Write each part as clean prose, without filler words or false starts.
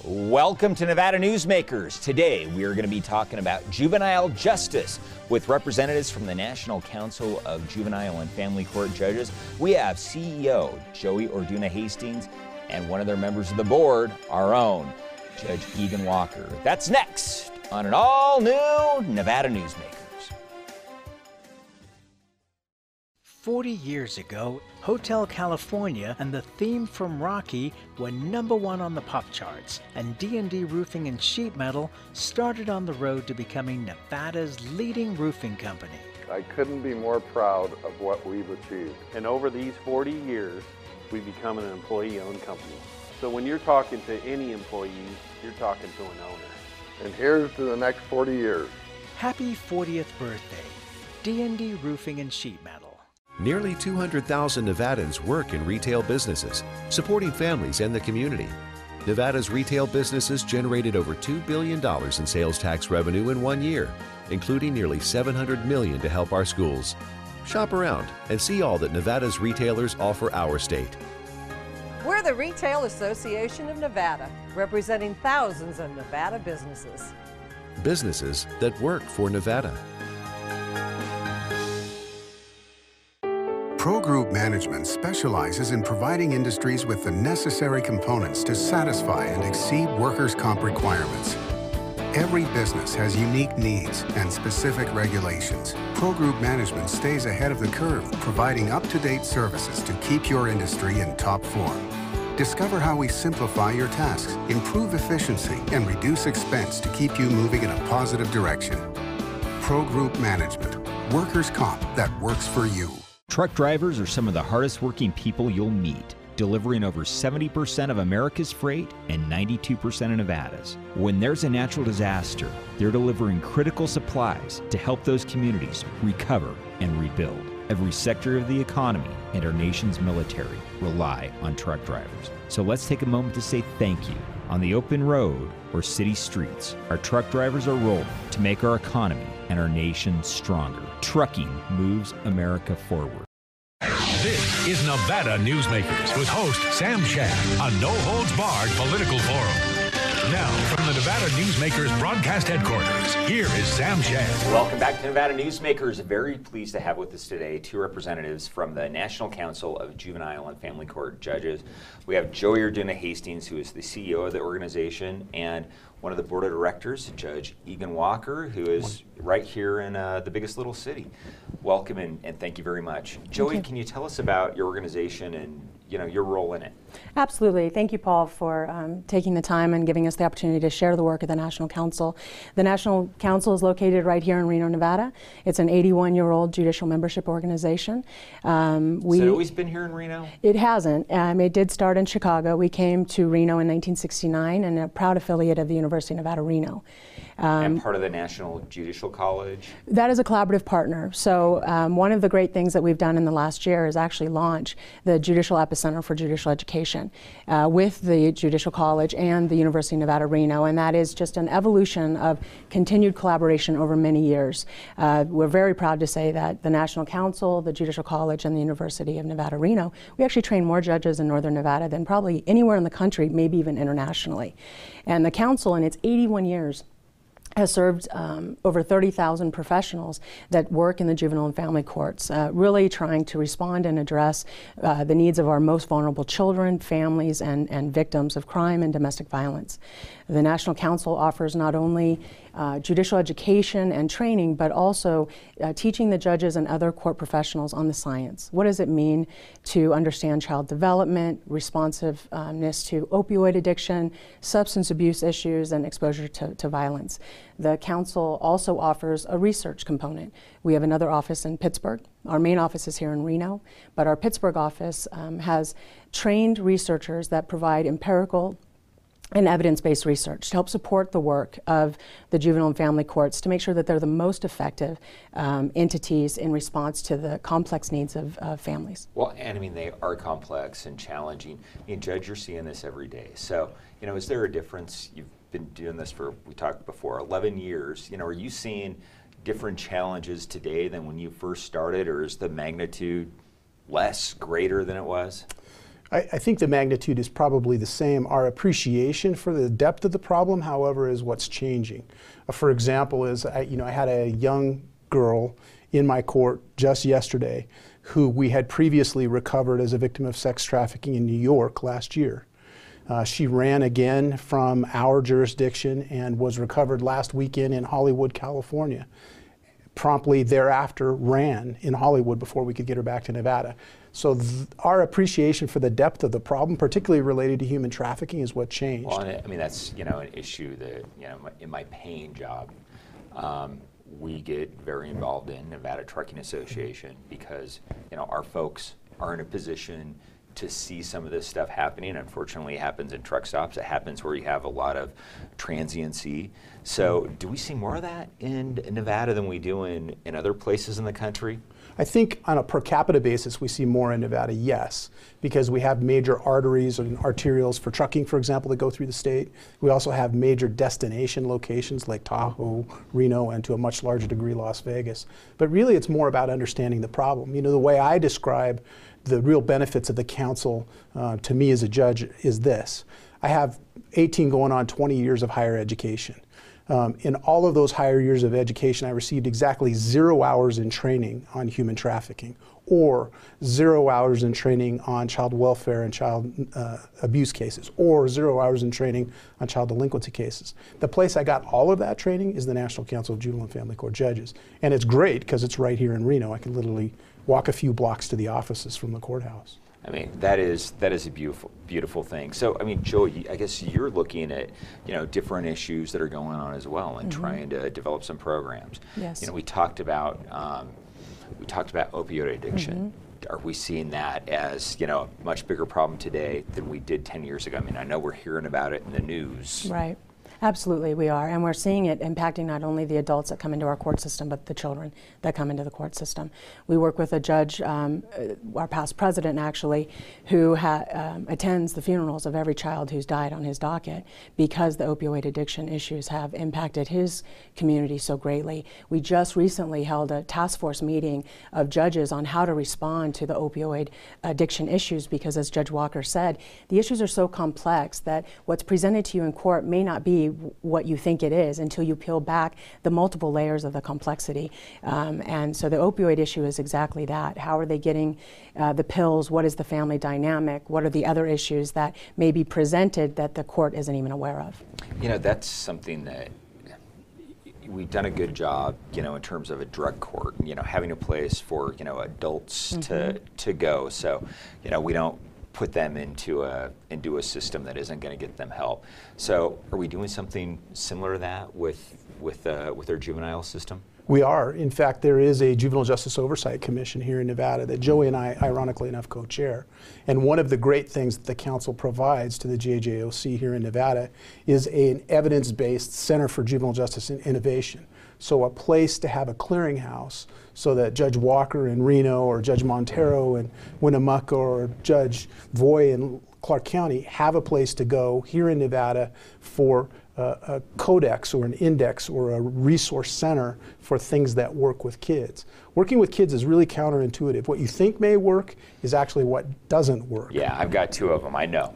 Welcome to Nevada Newsmakers. Today we are going to be talking about juvenile justice with representatives from the National Council of Juvenile and Family Court Judges. We have CEO Joey Orduna Hastings and one of their members of the board, our own Judge Egan Walker. That's next on an all-new Nevada Newsmakers. 40 years ago, Hotel California and the theme from Rocky were #1 on the pop charts, and D&D Roofing and Sheet Metal started on the road to becoming Nevada's leading roofing company. I couldn't be more proud of what we've achieved. And over these 40 years, we've become an employee-owned company. So when you're talking to any employee, you're talking to an owner. And here's to the next 40 years. Happy 40th birthday, D&D Roofing and Sheet Metal. Nearly 200,000 Nevadans work in retail businesses, supporting families and the community. Nevada's retail businesses generated over $2 billion in sales tax revenue in 1 year, including nearly $700 million to help our schools. Shop around and see all that Nevada's retailers offer our state. We're the Retail Association of Nevada, representing thousands of Nevada businesses. Businesses that work for Nevada. Pro Group Management specializes in providing industries with the necessary components to satisfy and exceed workers' comp requirements. Every business has unique needs and specific regulations. Pro Group Management stays ahead of the curve, providing up-to-date services to keep your industry in top form. Discover how we simplify your tasks, improve efficiency, and reduce expense to keep you moving in a positive direction. Pro Group Management, workers' comp that works for you. Truck drivers are some of the hardest working people you'll meet, delivering over 70% of America's freight and 92% of Nevada's. When there's a natural disaster, they're delivering critical supplies to help those communities recover and rebuild. Every sector of the economy and our nation's military rely on truck drivers. So let's take a moment to say thank you. On the open road or city streets, our truck drivers are rolling to make our economy and our nation stronger. Trucking moves America forward. This is Nevada Newsmakers with host Sam Shad, a no-holds-barred political forum. Now, from the Nevada Newsmakers broadcast headquarters, here is Sam Shad. Welcome back to Nevada Newsmakers. Very pleased to have with us today two representatives from the National Council of Juvenile and Family Court Judges. We have Joey Orduna Hastings, who is the CEO of the organization, and one of the board of directors, Judge Egan Walker, who is right here in the biggest little city. Welcome and thank you very much. Joey, can you tell us about your organization and your role in it? Absolutely. Thank you, Paul, for taking the time and giving us the opportunity to share the work of the National Council. The National Council is located right here in Reno, Nevada. It's an 81-year-old judicial membership organization. Has it always been here in Reno? It hasn't. It did start in Chicago. We came to Reno in 1969 and a proud affiliate of the University of Nevada, Reno. And part of the National Judicial College? That is a collaborative partner. So one of the great things that we've done in the last year is actually launch the Judicial Epicenter for Judicial Education with the Judicial College and the University of Nevada, Reno, and that is just an evolution of continued collaboration over many years. We're very proud to say that the National Council, the Judicial College, and the University of Nevada, Reno, we actually train more judges in Northern Nevada than probably anywhere in the country, maybe even internationally. And the Council, in its 81 years, has served over 30,000 professionals that work in the juvenile and family courts, really trying to respond and address the needs of our most vulnerable children, families, and victims of crime and domestic violence. The National Council offers not only judicial education and training, but also teaching the judges and other court professionals on the science. What does it mean to understand child development, responsiveness to opioid addiction, substance abuse issues, and exposure to violence? The Council also offers a research component. We have another office in Pittsburgh. Our main office is here in Reno, but our Pittsburgh office has trained researchers that provide empirical and evidence-based research to help support the work of the juvenile and family courts to make sure that they're the most effective entities in response to the complex needs of families. Well, and I mean, they are complex and challenging. I mean, Judge, you're seeing this every day. So, is there a difference? You've been doing this for, we talked before, 11 years. Are you seeing different challenges today than when you first started, or is the magnitude less, greater than it was? I think the magnitude is probably the same. Our appreciation for the depth of the problem, however, is what's changing. For example, I had a young girl in my court just yesterday who we had previously recovered as a victim of sex trafficking in New York last year. She ran again from our jurisdiction and was recovered last weekend in Hollywood, California. Promptly thereafter ran in Hollywood before we could get her back to Nevada. So our appreciation for the depth of the problem, particularly related to human trafficking, is what changed. Well, I mean, that's, an issue that, in my paying job, we get very involved in Nevada Trucking Association because, our folks are in a position to see some of this stuff happening. Unfortunately, it happens in truck stops. It happens where you have a lot of transiency. So do we see more of that in Nevada than we do in other places in the country? I think on a per capita basis, we see more in Nevada, yes, because we have major arteries and arterials for trucking, for example, that go through the state. We also have major destination locations like Tahoe, Reno, and to a much larger degree, Las Vegas. But really, it's more about understanding the problem. The way I describe the real benefits of the council to me as a judge is this. I have 18 going on 20 years of higher education. In all of those higher years of education, I received exactly 0 hours in training on human trafficking, or 0 hours in training on child welfare and child abuse cases, or 0 hours in training on child delinquency cases. The place I got all of that training is the National Council of Juvenile and Family Court Judges. And it's great because it's right here in Reno. I can literally walk a few blocks to the offices from the courthouse. I mean, that is a beautiful thing. So, I mean, Joey, I guess you're looking at, different issues that are going on as well and trying to develop some programs. Yes. We talked about opioid addiction. Are we seeing that as, a much bigger problem today than we did 10 years ago? I mean, I know we're hearing about it in the news. Right. Absolutely, we are, and we're seeing it impacting not only the adults that come into our court system, but the children that come into the court system. We work with a judge, our past president actually, who attends the funerals of every child who's died on his docket because the opioid addiction issues have impacted his community so greatly. We just recently held a task force meeting of judges on how to respond to the opioid addiction issues because, as Judge Walker said, the issues are so complex that what's presented to you in court may not be what you think it is until you peel back the multiple layers of the complexity. And so the opioid issue is exactly that. How are they getting the pills? What is the family dynamic? What are the other issues that may be presented that the court isn't even aware of? That's something that we've done a good job, in terms of a drug court, having a place for, adults to go. So, we don't put them into a system that isn't going to get them help. So are we doing something similar to that with our juvenile system? We are. In fact, there is a Juvenile Justice Oversight Commission here in Nevada that Joey and I, ironically enough, co-chair. And one of the great things that the council provides to the JJOC here in Nevada is an evidence-based Center for Juvenile Justice and Innovation. So a place to have a clearinghouse so that Judge Walker in Reno or Judge Montero in Winnemucca or Judge Voy in Clark County have a place to go here in Nevada for a codex or an index or a resource center for things that work with kids. Working with kids is really counterintuitive. What you think may work is actually what doesn't work. Yeah, I've got 2 of them, I know.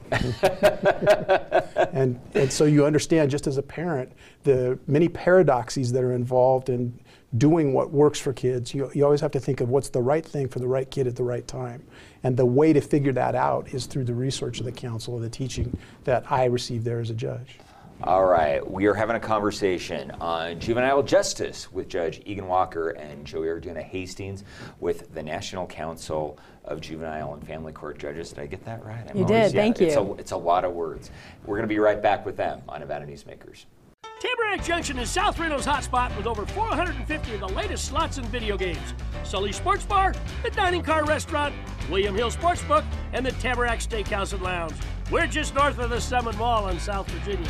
and so you understand, just as a parent, the many paradoxes that are involved in doing what works for kids. You always have to think of what's the right thing for the right kid at the right time. And the way to figure that out is through the research of the council and the teaching that I received there as a judge. All right, we are having a conversation on juvenile justice with Judge Egan Walker and Joey Arduna Hastings with the National Council of Juvenile and Family Court Judges. Did I get that right? You did, thank you. It's a lot of words. We're going to be right back with them on Nevada Newsmakers. Tamarack Junction is South Reno's hotspot with over 450 of the latest slots and video games. Sully Sports Bar, the Dining Car Restaurant, William Hill Sportsbook, and the Tamarack Steakhouse and Lounge. We're just north of the Summit Mall in South Virginia.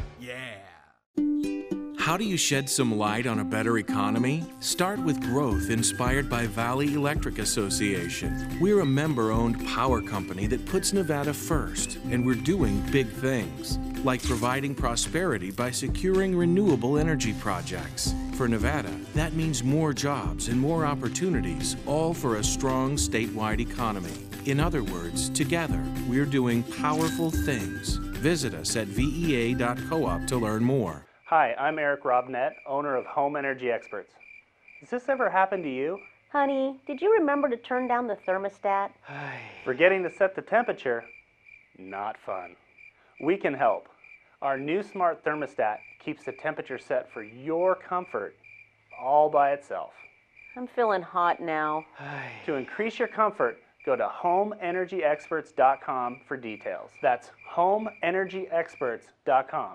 How do you shed some light on a better economy? Start with growth inspired by Valley Electric Association. We're a member-owned power company that puts Nevada first, and we're doing big things, like providing prosperity by securing renewable energy projects. For Nevada, that means more jobs and more opportunities, all for a strong statewide economy. In other words, together, we're doing powerful things. Visit us at vea.coop to learn more. Hi, I'm Eric Robnett, owner of Home Energy Experts. Has this ever happened to you? Honey, did you remember to turn down the thermostat? Forgetting to set the temperature? Not fun. We can help. Our new smart thermostat keeps the temperature set for your comfort all by itself. I'm feeling hot now. To increase your comfort, go to homeenergyexperts.com for details. That's homeenergyexperts.com.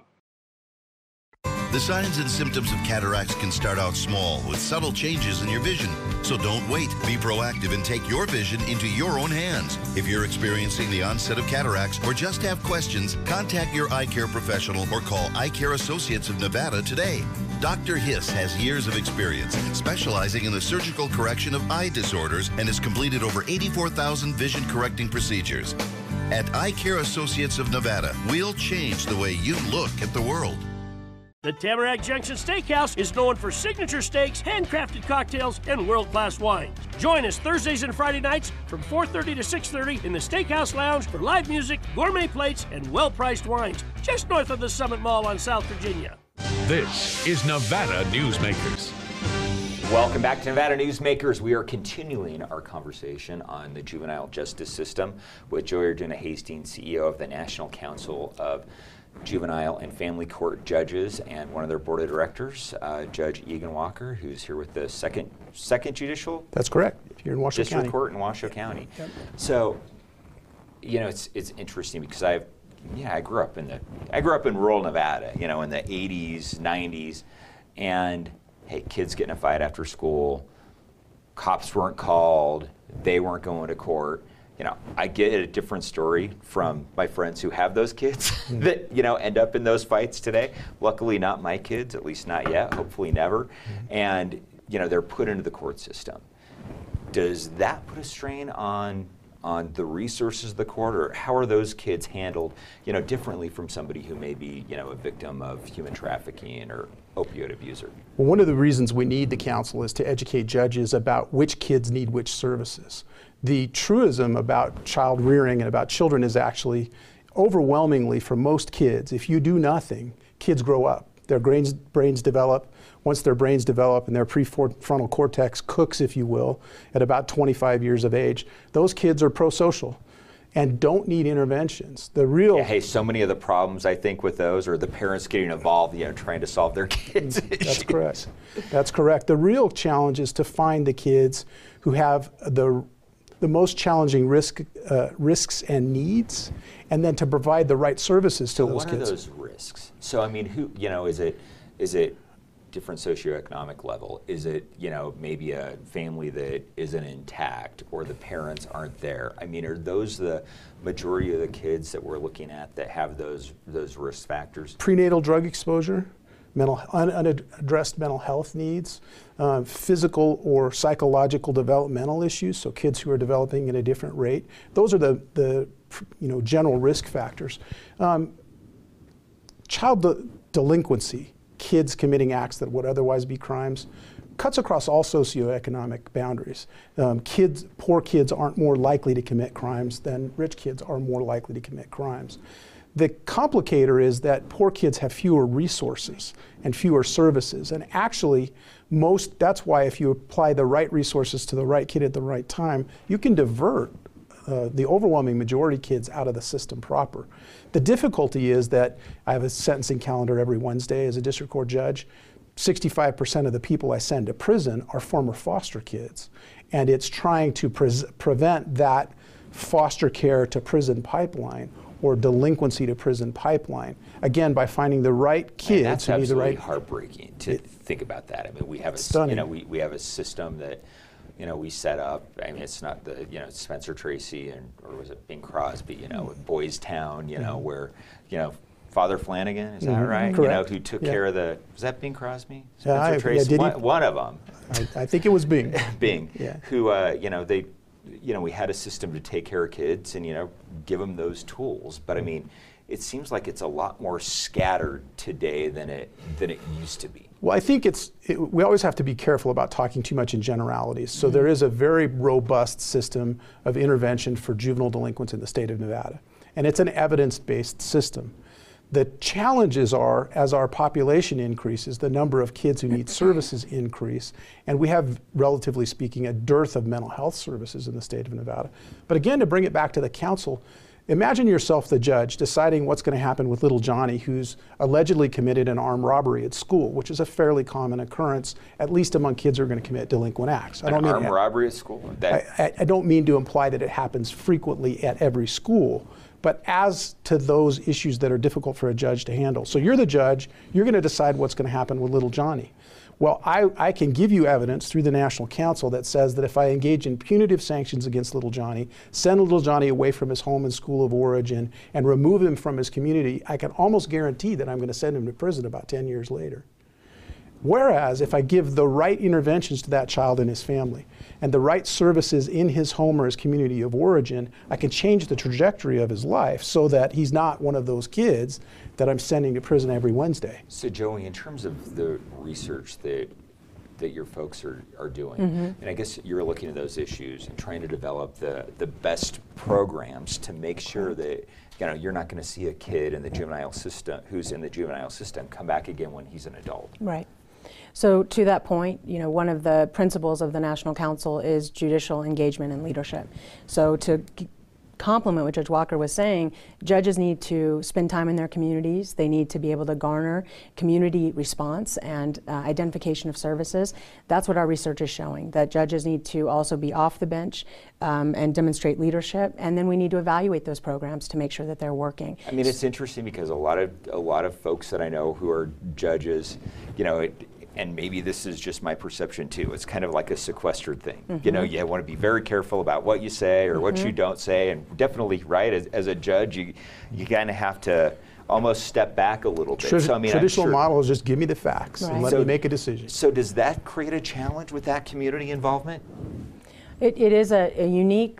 The signs and symptoms of cataracts can start out small with subtle changes in your vision. So don't wait. Be proactive and take your vision into your own hands. If you're experiencing the onset of cataracts or just have questions, contact your eye care professional or call Eye Care Associates of Nevada today. Dr. Hiss has years of experience specializing in the surgical correction of eye disorders and has completed over 84,000 vision correcting procedures. At Eye Care Associates of Nevada, we'll change the way you look at the world. The Tamarack Junction Steakhouse is known for signature steaks, handcrafted cocktails, and world-class wines. Join us Thursdays and Friday nights from 4:30 to 6:30 in the Steakhouse Lounge for live music, gourmet plates, and well-priced wines, just north of the Summit Mall on South Virginia. This is Nevada Newsmakers. Welcome back to Nevada Newsmakers. We are continuing our conversation on the juvenile justice system with Joy Arduna Hastings, CEO of the National Council of Juvenile and Family Court Judges, and one of their board of directors, Judge Egan Walker, who's here with the second judicial. That's correct. Here in Washoe District County. Court in Washoe County. Yep. So, you know, it's interesting because I grew up in rural Nevada, you know, in the 80s, 90s, and hey, kids get in a fight after school, cops weren't called, they weren't going to court. You know, I get a different story from my friends who have those kids that, you know, end up in those fights today. Luckily not my kids, at least not yet, hopefully never. And, you know, they're put into the court system. Does that put a strain on the resources of the court, or how are those kids handled, you know, differently from somebody who may be, you know, a victim of human trafficking or opioid abuser? Well, one of the reasons we need the council is to educate judges about which kids need which services. The truism about child rearing and about children is actually overwhelmingly for most kids, if you do nothing, kids grow up. Their brains develop. Once their brains develop and their prefrontal cortex cooks, if you will, at about 25 years of age, those kids are prosocial and don't need interventions. The real hey, so many of the problems I think with those are the parents getting involved, you know, trying to solve their kids' issues. That's correct. That's correct. The real challenge is to find the kids who have the most challenging risks and needs, and then to provide the right services to those kids. So what are those risks? So I mean, who, you know, is it different socioeconomic level? Is it, you know, maybe a family that isn't intact or the parents aren't there? I mean, are those the majority of the kids that we're looking at that have those risk factors? Prenatal drug exposure, unaddressed mental health needs, physical or psychological developmental issues, so kids who are developing at a different rate. Those are the you know, general risk factors. Child delinquency, kids committing acts that would otherwise be crimes, cuts across all socioeconomic boundaries. Poor kids aren't more likely to commit crimes than rich kids are more likely to commit crimes. The complicator is that poor kids have fewer resources and fewer services, and actually that's why if you apply the right resources to the right kid at the right time, you can divert the overwhelming majority of kids out of the system proper. The difficulty is that I have a sentencing calendar every Wednesday as a district court judge. 65% of the people I send to prison are former foster kids, and it's trying to prevent that foster care to prison pipeline or delinquency to prison pipeline, again, by finding the right kids. That's who need the right. Heartbreaking to think about that. I mean, we have we have a system that, you know, we set up. I mean, it's not the, you know, Spencer Tracy or was it Bing Crosby, you know, at Boys Town, you know, where, you know, Father Flanagan, is that right? Correct. You know, who took care of was that Bing Crosby? Spencer Tracy, one of them. I think it was Bing. Bing, yeah. Who, you know, we had a system to take care of kids and, you know, give them those tools. But I mean, it seems like it's a lot more scattered today than it used to be. Well, I think we always have to be careful about talking too much in generalities. So there is a very robust system of intervention for juvenile delinquents in the state of Nevada. And it's an evidence-based system. The challenges are, as our population increases, the number of kids who need services increase, and we have, relatively speaking, a dearth of mental health services in the state of Nevada. But again, to bring it back to the council, imagine yourself the judge deciding what's going to happen with little Johnny, who's allegedly committed an armed robbery at school, which is a fairly common occurrence, at least among kids who are going to commit delinquent acts. An armed robbery at school? I don't mean to imply that it happens frequently at every school, but as to those issues that are difficult for a judge to handle. So you're the judge, you're going to decide what's going to happen with little Johnny. Well, I can give you evidence through the National Council that says that if I engage in punitive sanctions against little Johnny, send little Johnny away from his home and school of origin, and remove him from his community, I can almost guarantee that I'm going to send him to prison about 10 years later. Whereas if I give the right interventions to that child and his family, and the right services in his home or his community of origin, I can change the trajectory of his life so that he's not one of those kids that I'm sending to prison every Wednesday. So Joey, in terms of the research that your folks are doing, and I guess you're looking at those issues and trying to develop the best programs to make sure that you're not going to see a kid in the juvenile system who's in the juvenile system come back again when he's an adult. Right. So to that point, one of the principles of the National Council is judicial engagement and leadership. So to complement what Judge Walker was saying, judges need to spend time in their communities. They need to be able to garner community response and identification of services. That's what our research is showing, that judges need to also be off the bench and demonstrate leadership, and then we need to evaluate those programs to make sure that they're working. I mean, it's interesting because a lot of folks that I know who are judges, and maybe this is just my perception too, it's kind of like a sequestered thing. You want to be very careful about what you say or what you don't say, and definitely, right, as a judge, you kind of have to almost step back a little bit. So, I mean, traditional model is just give me the facts and let me make a decision. So does that create a challenge with that community involvement? It is a unique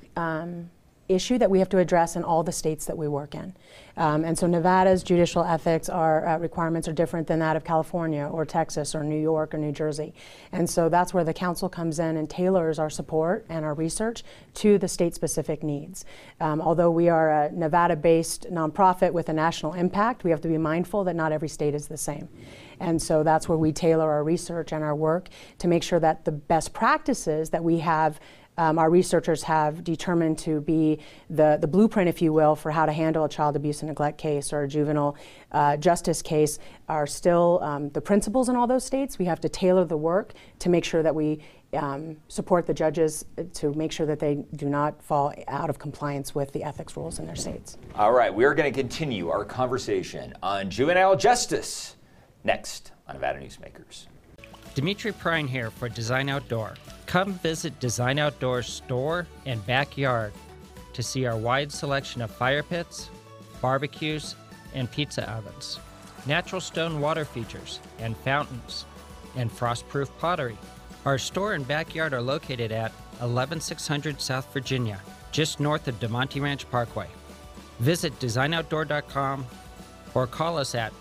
issue that we have to address in all the states that we work in. And so Nevada's judicial ethics requirements are different than that of California or Texas or New York or New Jersey. And so that's where the council comes in and tailors our support and our research to the state-specific needs. Although we are a Nevada-based nonprofit with a national impact, we have to be mindful that not every state is the same. And so that's where we tailor our research and our work to make sure that the best practices that we have our researchers have determined to be the blueprint, if you will, for how to handle a child abuse and neglect case or a juvenile justice case are still the principles in all those states. We have to tailor the work to make sure that we support the judges to make sure that they do not fall out of compliance with the ethics rules in their states. All right, we're going to continue our conversation on juvenile justice next on Nevada Newsmakers. Dimitri Prine here for Design Outdoor. Come visit Design Outdoor's store and backyard to see our wide selection of fire pits, barbecues, and pizza ovens, natural stone water features and fountains, and frost-proof pottery. Our store and backyard are located at 11600 South Virginia, just north of DeMonte Ranch Parkway. Visit designoutdoor.com or call us at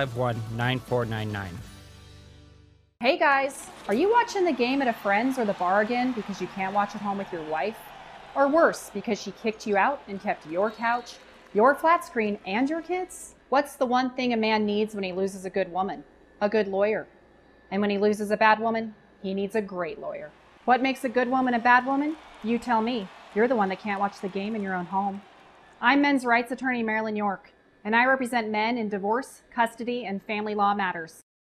851-9499. Hey guys, are you watching the game at a friend's or the bar again because you can't watch at home with your wife? Or worse, because she kicked you out and kept your couch, your flat screen, and your kids? What's the one thing a man needs when he loses a good woman? A good lawyer. And when he loses a bad woman, he needs a great lawyer. What makes a good woman a bad woman? You tell me. You're the one that can't watch the game in your own home. I'm men's rights attorney Marilyn York, and I represent men in divorce, custody, and family law matters.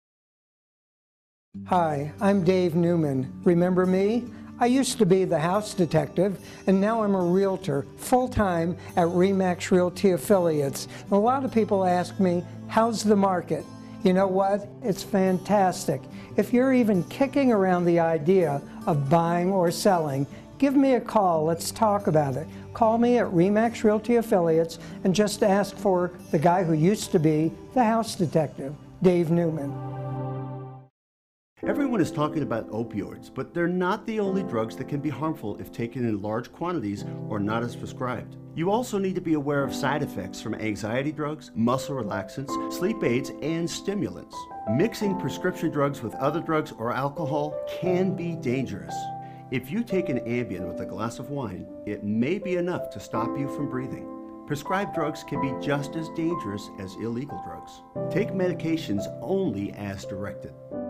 Hi, I'm Dave Newman. Remember me? I used to be the house detective, and now I'm a realtor, full-time at RE/MAX Realty Affiliates. A lot of people ask me, how's the market? You know what? It's fantastic. If you're even kicking around the idea of buying or selling, give me a call. Let's talk about it. Call me at RE/MAX Realty Affiliates and just ask for the guy who used to be the house detective, Dave Newman. Everyone is talking about opioids, but they're not the only drugs that can be harmful if taken in large quantities or not as prescribed. You also need to be aware of side effects from anxiety drugs, muscle relaxants, sleep aids, and stimulants. Mixing prescription drugs with other drugs or alcohol can be dangerous. If you take an Ambien with a glass of wine, it may be enough to stop you from breathing. Prescribed drugs can be just as dangerous as illegal drugs. Take medications only as directed.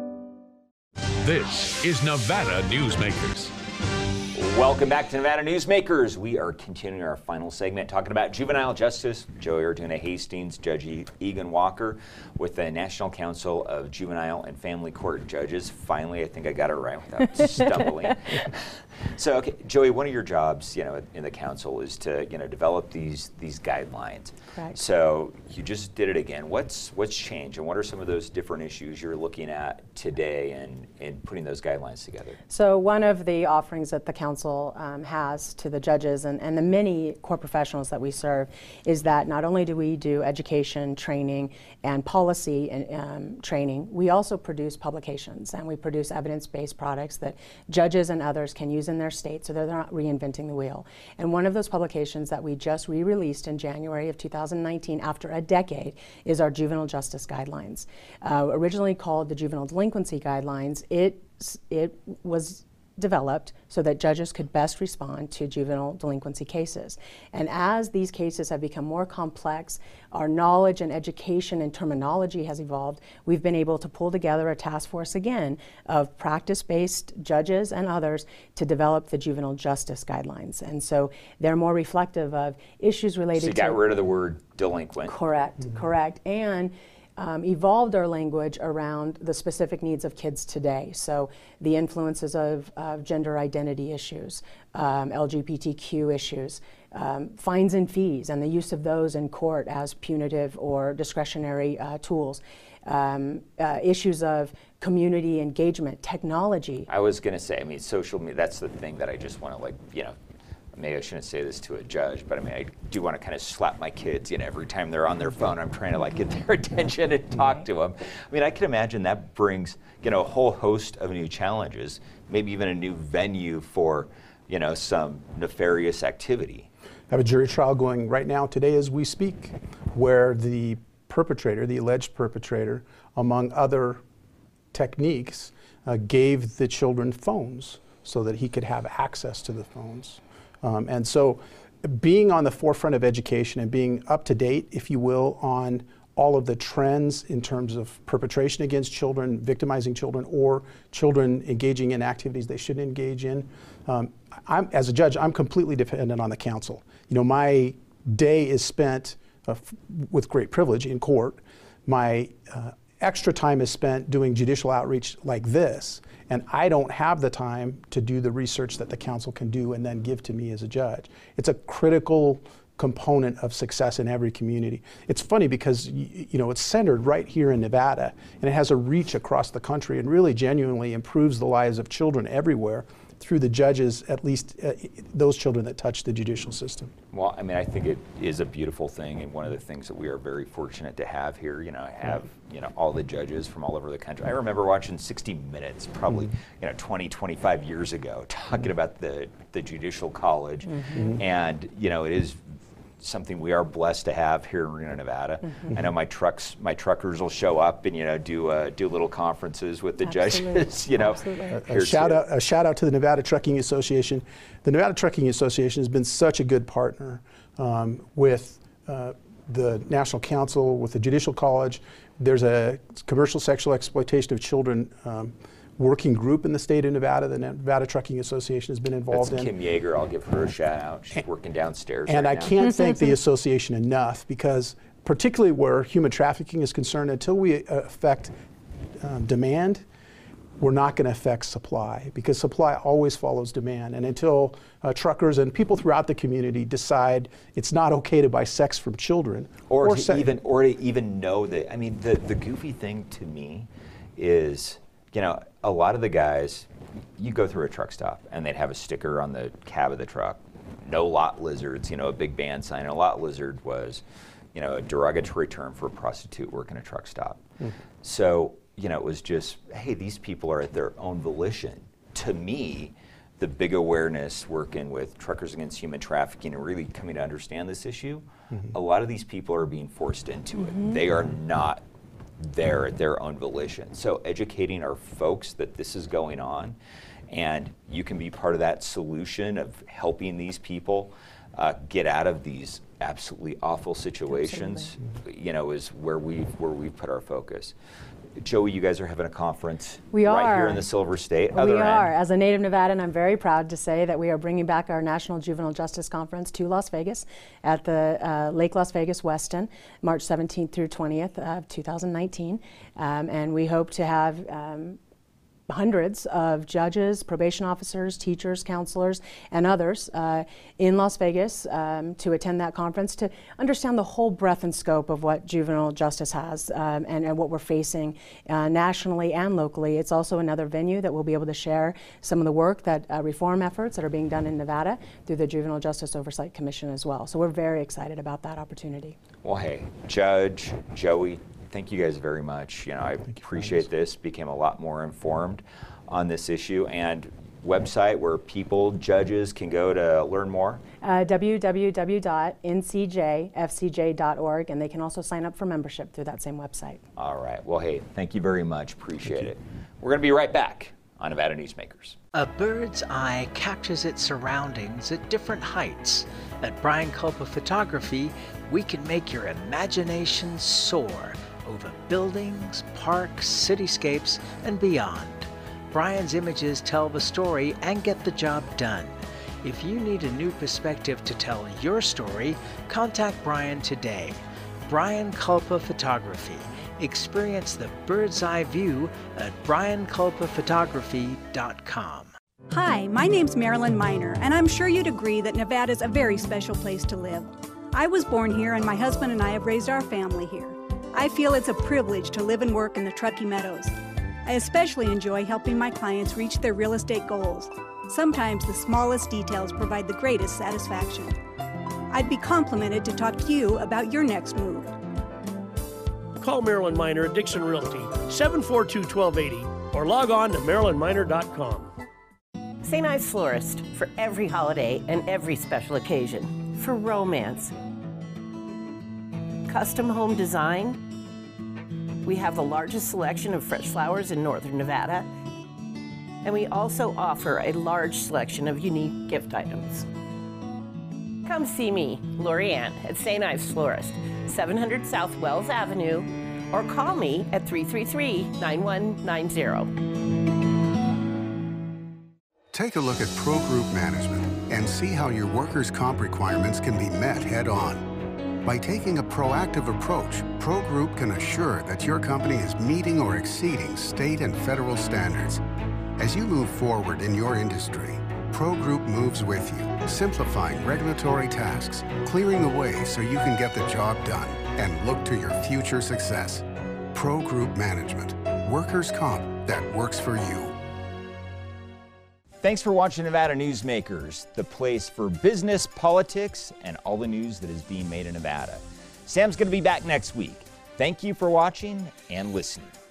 This is Nevada Newsmakers. Welcome back to Nevada Newsmakers. We are continuing our final segment talking about juvenile justice. Joey Orduna Hastings, Judge Egan Walker with the National Council of Juvenile and Family Court Judges. Finally, I think I got it right without stumbling. So, okay, Joey, one of your jobs, in the council is to, develop these guidelines. Correct. So you just did it again. What's changed, and what are some of those different issues you're looking at today in putting those guidelines together? So one of the offerings that the council has to the judges and the many court professionals that we serve is that not only do we do education training and policy and training, we also produce publications, and we produce evidence-based products that judges and others can use in their state so they're not reinventing the wheel. And one of those publications that we just re-released in January of 2019 after a decade is our Juvenile Justice Guidelines. Originally called the Juvenile Delinquency Guidelines, it was developed so that judges could best respond to juvenile delinquency cases. And as these cases have become more complex, our knowledge and education and terminology has evolved, we've been able to pull together a task force again of practice-based judges and others to develop the Juvenile Justice Guidelines. And so they're more reflective of issues related to— So you got rid of the word delinquent. Correct, correct. And evolved our language around the specific needs of kids today. So the influences of gender identity issues, LGBTQ issues, fines and fees, and the use of those in court as punitive or discretionary tools, issues of community engagement, technology. I was going to say, social media, that's the thing that I just want to maybe I shouldn't say this to a judge, but I do want to kind of slap my kids, every time they're on their phone, I'm trying to get their attention and talk to them. I can imagine that brings, a whole host of new challenges, maybe even a new venue for, some nefarious activity. I have a jury trial going right now today as we speak, where the perpetrator, the alleged perpetrator, among other techniques, gave the children phones so that he could have access to the phones. And so being on the forefront of education and being up to date, if you will, on all of the trends in terms of perpetration against children, victimizing children, or children engaging in activities they shouldn't engage in. As a judge, I'm completely dependent on the council. My day is spent with great privilege in court. My extra time is spent doing judicial outreach like this, and I don't have the time to do the research that the council can do and then give to me as a judge. It's a critical component of success in every community. It's funny because it's centered right here in Nevada, and it has a reach across the country and really genuinely improves the lives of children everywhere through the judges, at least those children that touch the judicial system. Well, I think it is a beautiful thing, and one of the things that we are very fortunate to have here, all the judges from all over the country. I remember watching 60 Minutes probably, 20, 25 years ago, talking about the Judicial College, and, it is something we are blessed to have here in Reno, Nevada. I know my truckers will show up and do little conferences with the judges. A shout out to the Nevada Trucking Association. The Nevada Trucking Association has been such a good partner with the National Council, with the Judicial College. There's a commercial sexual exploitation of children working group in the state of Nevada. The Nevada Trucking Association has been involved in. Kim Yeager, I'll give her a shout out. She's working downstairs And right I now. can't thank the association enough, because particularly where human trafficking is concerned, until we affect demand, we're not going to affect supply, because supply always follows demand. And until truckers and people throughout the community decide it's not okay to buy sex from children, or to even know that, the goofy thing to me is, a lot of the guys, you go through a truck stop and they'd have a sticker on the cab of the truck, no lot lizards, a big band sign. A lot lizard was, a derogatory term for a prostitute working a truck stop. So you know, it was just, hey, these people are at their own volition. To me, the big awareness working with Truckers Against Human Trafficking and really coming to understand this issue, a lot of these people are being forced into it. They are not there at their own volition. So educating our folks that this is going on, and you can be part of that solution of helping these people get out of these absolutely awful situations, you know, is where we've put our focus. Joey, you guys are having a conference right here in the Silver State. We are. As a native Nevadan, I'm very proud to say that we are bringing back our National Juvenile Justice Conference to Las Vegas at the Lake Las Vegas Westin, March 17th through 20th of 2019. And we hope to have hundreds of judges, probation officers, teachers, counselors, and others in Las Vegas to attend that conference to understand the whole breadth and scope of what juvenile justice has and what we're facing nationally and locally. It's also another venue that we'll be able to share some of the work that reform efforts that are being done in Nevada through the Juvenile Justice Oversight Commission as well. So we're very excited about that opportunity. Well, hey, Judge, Joey, thank you guys very much. You know, I appreciate this. Became a lot more informed on this issue. And website where people, judges, can go to learn more? www.ncjfcj.org, and they can also sign up for membership through that same website. All right. Well, hey, thank you very much. Appreciate it. We're going to be right back on Nevada Newsmakers. A bird's eye captures its surroundings at different heights. At Brian Culpa Photography, we can make your imagination soar over buildings, parks, cityscapes, and beyond. Brian's images tell the story and get the job done. If you need a new perspective to tell your story, contact Brian today. Brian Culpa Photography. Experience the bird's eye view at brianculpaphotography.com. Hi, my name's Marilyn Miner, and I'm sure you'd agree that Nevada's a very special place to live. I was born here, and my husband and I have raised our family here. I feel it's a privilege to live and work in the Truckee Meadows. I especially enjoy helping my clients reach their real estate goals. Sometimes the smallest details provide the greatest satisfaction. I'd be complimented to talk to you about your next move. Call Marilyn Miner at Dixon Realty, 742-1280, or log on to marilynminer.com. St. Ives Florist, for every holiday and every special occasion. For romance. Custom home design. We have the largest selection of fresh flowers in northern Nevada. And we also offer a large selection of unique gift items. Come see me, Lori Ann, at St. Ives Florist, 700 South Wells Avenue, or call me at 333-9190. Take a look at Pro Group Management and see how your workers' comp requirements can be met head-on. By taking a proactive approach, Pro Group can assure that your company is meeting or exceeding state and federal standards. As you move forward in your industry, Pro Group moves with you, simplifying regulatory tasks, clearing the way so you can get the job done and look to your future success. Pro Group Management, workers' comp that works for you. Thanks for watching Nevada Newsmakers, the place for business, politics, and all the news that is being made in Nevada. Sam's going to be back next week. Thank you for watching and listening.